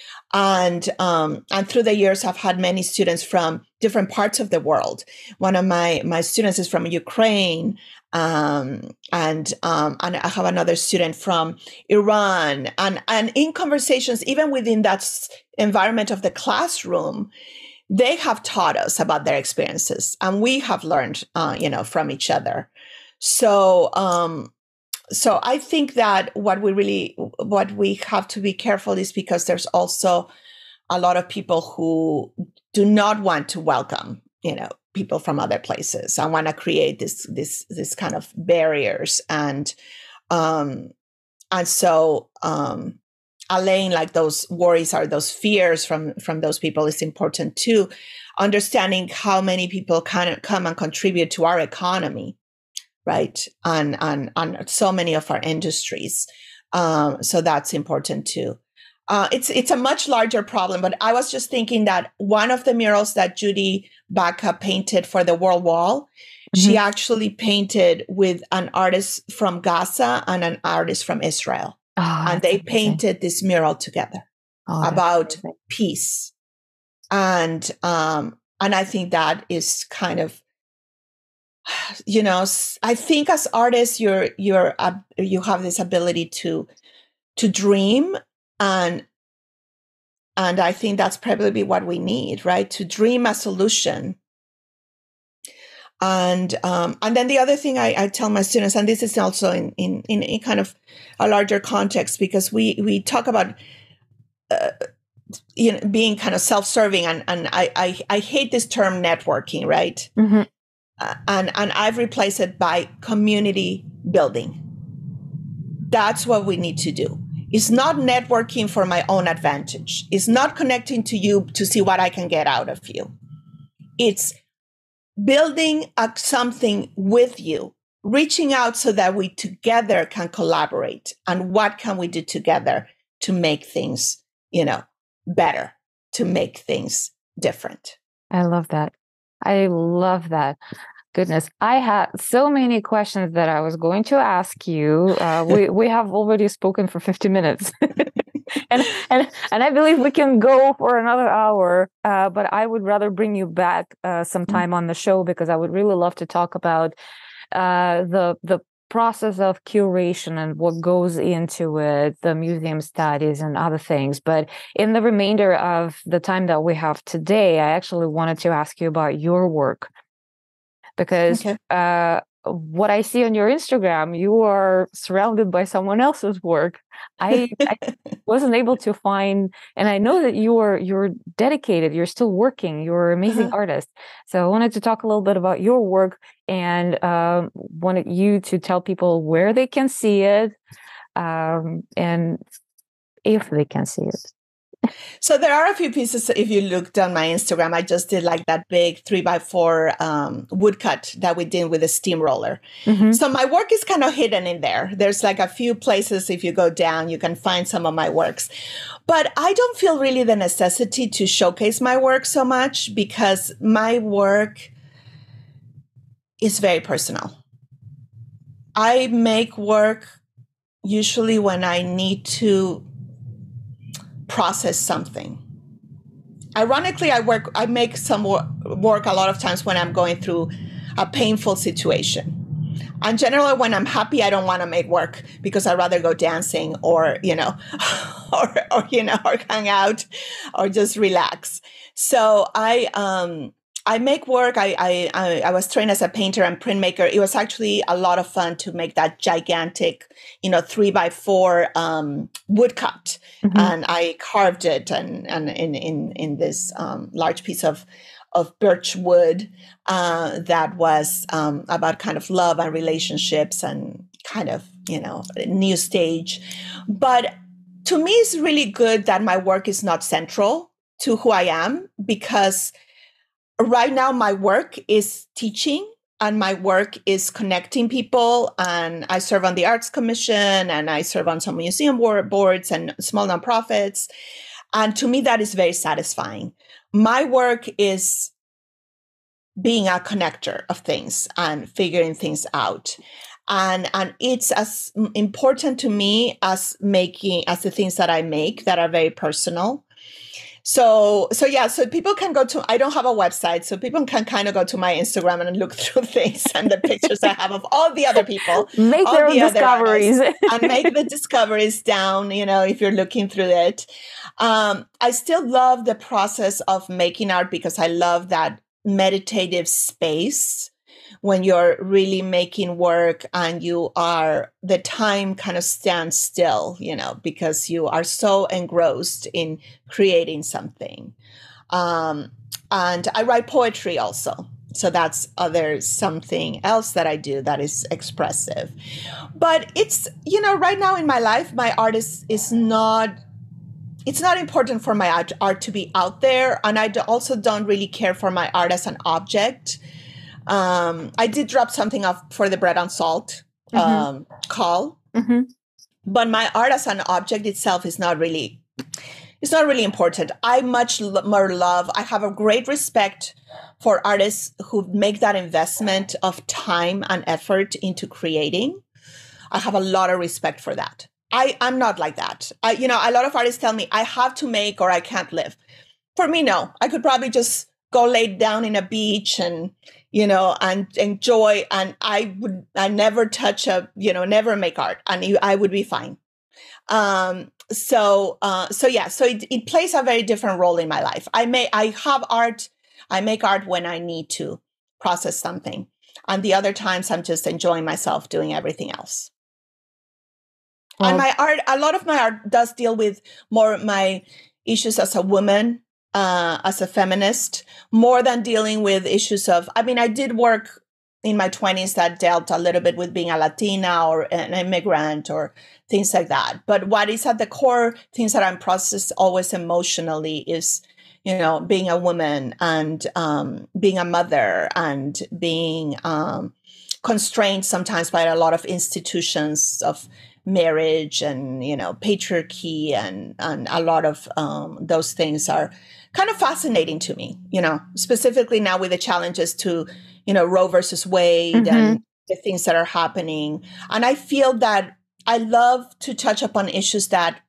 Speaker 2: And um, and through the years, I've had many students from different parts of the world. One of my my students is from Ukraine, um, and um, and I have another student from Iran. And and in conversations, even within that environment of the classroom, they have taught us about their experiences, and we have learned, uh, you know, from each other. So, um, so I think that what we really, what we have to be careful is because there's also a lot of people who do not want to welcome, you know, people from other places. I want to create this, this, this kind of barriers, and, um, and so. Um, allaying like those worries or those fears from, from those people is important too. Understanding how many people can come and contribute to our economy, right? And, and, and so many of our industries. Um, so that's important too. Uh, it's, it's a much larger problem, but I was just thinking that one of the murals that Judy Baca painted for the World Wall, mm-hmm. she actually painted with an artist from Gaza and an artist from Israel. Oh, and they painted amazing. This mural together oh, about amazing. Peace. And um, and I think that is kind of, you know, I think as artists, you're you're uh, you have this ability to to dream, and and I think that's probably what we need, right? To dream a solution. And um, and then the other thing I, I tell my students, and this is also in, in, in a kind of a larger context, because we we talk about uh, you know, being kind of self-serving, and and I I, I hate this term networking, right? Mm-hmm. Uh, and and I've replaced it by community building. That's what we need to do. It's not networking for my own advantage. It's not connecting to you to see what I can get out of you. It's building up something with you, reaching out so that we together can collaborate. And what can we do together to make things, you know, better, to make things different?
Speaker 1: I love that. I love that. Goodness, I had so many questions that I was going to ask you. Uh, we we have already spoken for fifty minutes. And, and and I believe we can go for another hour, uh, but I would rather bring you back uh, sometime on the show, because I would really love to talk about uh, the the process of curation and what goes into it, the museum studies and other things. But in the remainder of the time that we have today, I actually wanted to ask you about your work, because okay. uh, what I see on your Instagram, you are surrounded by someone else's work. I, I wasn't able to find, and I know that you are you're dedicated. You're still working. You're an amazing
Speaker 2: Uh-huh.
Speaker 1: artist. So I wanted to talk a little bit about your work, and um, wanted you to tell people where they can see it, um, and if they can see it.
Speaker 2: So there are a few pieces. If you looked on my Instagram, I just did like that big three by four um, woodcut that we did with a steamroller.
Speaker 1: Mm-hmm.
Speaker 2: So my work is kind of hidden in there. There's like a few places, if you go down, you can find some of my works. But I don't feel really the necessity to showcase my work so much because my work is very personal. I make work usually when I need to process something. Ironically, I work, I make some work a lot of times when I'm going through a painful situation. And generally when I'm happy, I don't want to make work because I'd rather go dancing or, you know, or, or, you know, or hang out or just relax. So I, um, I make work. I, I I was trained as a painter and printmaker. It was actually a lot of fun to make that gigantic, you know, three by four um, woodcut, mm-hmm. and I carved it and and in in in this um, large piece of of birch wood uh, that was um, about kind of love and relationships and kind of, you know, a new stage. But to me, it's really good that my work is not central to who I am because right now, my work is teaching and my work is connecting people. And I serve on the Arts Commission and I serve on some museum boards and small nonprofits. And to me, that is very satisfying. My work is being a connector of things and figuring things out. And, and it's as important to me as making, as the things that I make that are very personal. So, so yeah, so people can go to, I don't have a website, so people can kind of go to my Instagram and look through things and the pictures I have of all the other people.
Speaker 1: Make their own
Speaker 2: the
Speaker 1: discoveries.
Speaker 2: And make the discoveries down, you know, if you're looking through it. Um, I still love the process of making art because I love that meditative space when you're really making work and you are, the time kind of stands still, you know, because you are so engrossed in creating something. Um, and I write poetry also. So that's other something else that I do that is expressive. But it's, you know, right now in my life, my art is, is not, it's not important for my art, art to be out there. And I also don't really care for my art as an object. Um, I did drop something off for the Bread and Salt um, mm-hmm. call, mm-hmm. but my art as an object itself is not really, it's not really important. I much lo- more love, I have a great respect for artists who make that investment of time and effort into creating. I have a lot of respect for that. I, I'm not like that. I, you know, a lot of artists tell me I have to make or I can't live. For me, no. I could probably just go lay down in a beach and, you know, and enjoy. And I would, I never touch a, you know, never make art, and I would be fine. Um, so, uh, so yeah, so it, it plays a very different role in my life. I may, I have art, I make art when I need to process something, and the other times I'm just enjoying myself doing everything else. Well, and my art, a lot of my art does deal with more my issues as a woman. Uh, as a feminist, more than dealing with issues of, I mean, I did work in my twenties that dealt a little bit with being a Latina or an immigrant or things like that. But what is at the core, things that I'm processed always emotionally is, you know, being a woman and um, being a mother and being um, constrained sometimes by a lot of institutions of marriage and, you know, patriarchy and, and a lot of um, those things are kind of fascinating to me, you know, specifically now with the challenges to, you know, Roe versus Wade mm-hmm. and the things that are happening. And I feel that I love to touch upon issues that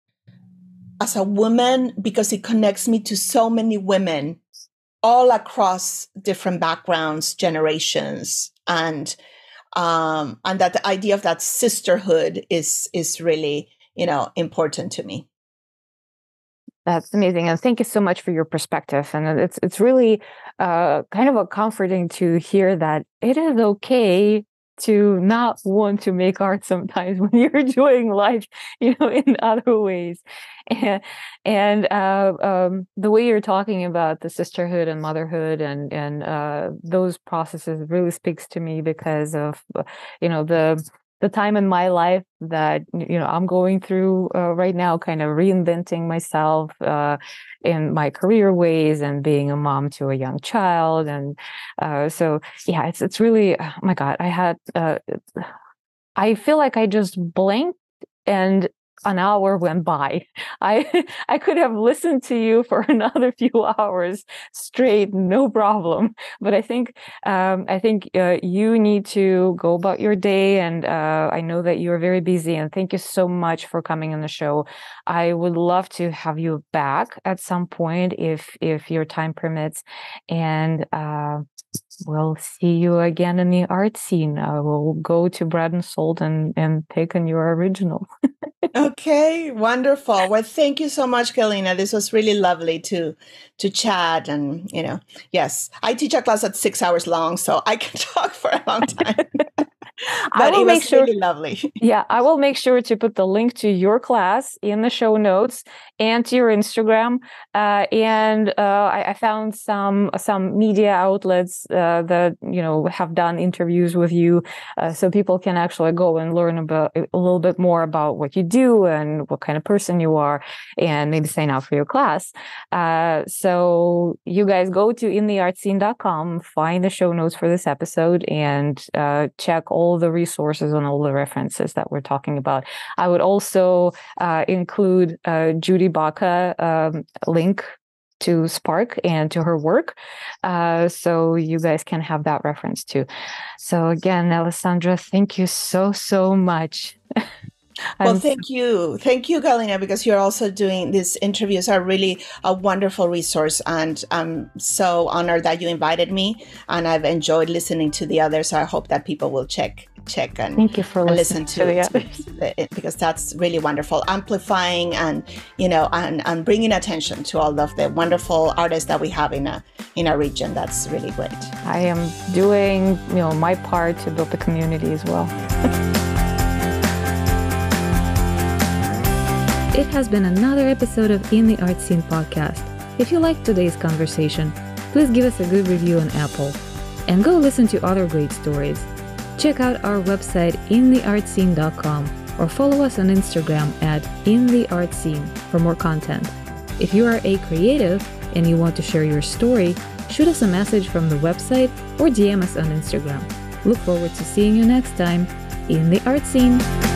Speaker 2: as a woman, because it connects me to so many women all across different backgrounds, generations, and um, and that the idea of that sisterhood is is really, you know, important to me.
Speaker 1: That's amazing. And thank you so much for your perspective. And it's it's really uh, kind of a comforting to hear that it is okay to not want to make art sometimes when you're enjoying life, you know, in other ways. And, and uh, um, the way you're talking about the sisterhood and motherhood and, and uh, those processes really speaks to me because of, you know, the the time in my life that, you know, I'm going through uh, right now, kind of reinventing myself uh, in my career ways and being a mom to a young child. And uh, so, yeah, it's it's really, oh my God, I had, uh, I feel like I just blinked and an hour went by. I I could have listened to you for another few hours straight, no problem. But I think um, I think uh, you need to go about your day, and uh, I know that you're very busy. And thank you so much for coming on the show. I would love to have you back at some point if if your time permits, and. Uh, We'll see you again in the art scene. I will go to Bread and Salt and, and take on your original.
Speaker 2: Okay, wonderful. Well, thank you so much, Galina. This was really lovely to to chat. And, you know, yes, I teach a class that's six hours long, so I can talk for a long time.
Speaker 1: I will
Speaker 2: it
Speaker 1: make
Speaker 2: was
Speaker 1: sure,
Speaker 2: really lovely.
Speaker 1: Yeah, I will make sure to put the link to your class in the show notes and to your Instagram. Uh, and uh, I, I found some some media outlets uh, that you know have done interviews with you, uh, so people can actually go and learn about a little bit more about what you do and what kind of person you are, and maybe sign up for your class. Uh, so you guys go to in the art scene dot com, find the show notes for this episode, and uh, check all the resources and all the references that we're talking about. I would also uh, include uh, Judy Baca um, link to Spark and to her work, uh, so you guys can have that reference too. So again, Alessandra, thank you so, so much.
Speaker 2: Well, thank you. Thank you, Galina, because you're also doing these interviews are really a wonderful resource. And I'm so honored that you invited me. And I've enjoyed listening to the others. So I hope that people will check check and,
Speaker 1: thank you for
Speaker 2: and
Speaker 1: listening
Speaker 2: listen to,
Speaker 1: to,
Speaker 2: to, to the, because that's really wonderful. Amplifying and, you know, and, and bringing attention to all of the wonderful artists that we have in a in our region. That's really great.
Speaker 1: I am doing, you know, my part to build the community as well.
Speaker 3: It has been another episode of In the Art Scene podcast. If you liked today's conversation, please give us a good review on Apple. And go listen to other great stories. Check out our website in the art scene dot com or follow us on Instagram at in the art scene for more content. If you are a creative and you want to share your story, shoot us a message from the website or D M us on Instagram. Look forward to seeing you next time in the Art Scene.